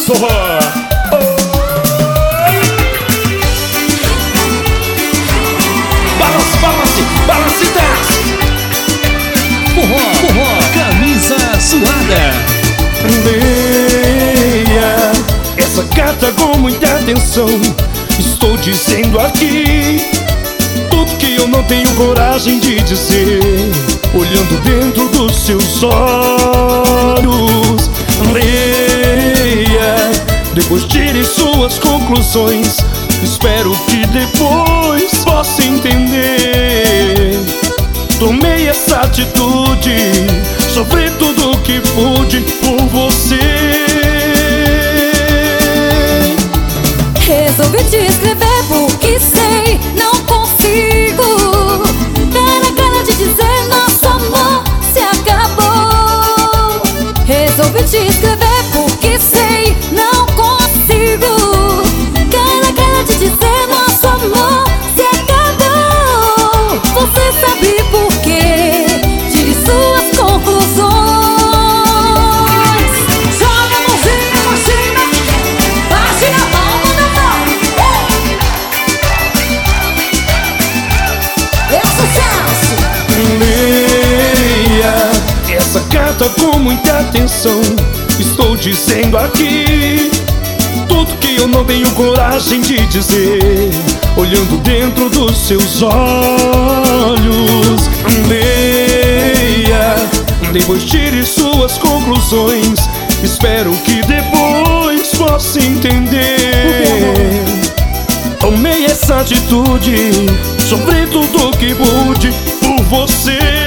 forró. Balance, balance, balance e desce. Forró, forró, camisa suada. Leia essa carta com muita atenção. Estou dizendo aqui tudo que eu não tenho coragem de dizer, olhando dentro dos seus olhos. Leia, depois tire suas conclusões. Espero que depois possa entender. Tomei essa atitude, sofri tudo que pude por você. Resolvi te escrever porque sei, não consigo dar a cara de dizer nosso amor se acabou. Resolvi te escrever porque sei, não consigo dar a cara de dizer nosso amor se acabou. Você sabe por quê? Tire suas conclusões. Joga a mãozinha pra cima, bate na palma da mão. É sucesso! Leia essa carta com muita atenção. Estou dizendo aqui tudo que eu não tenho coragem de dizer, olhando dentro dos seus olhos. Leia, depois tire suas conclusões. Espero que depois possa entender. Tomei essa atitude, sofri tudo que pude por você.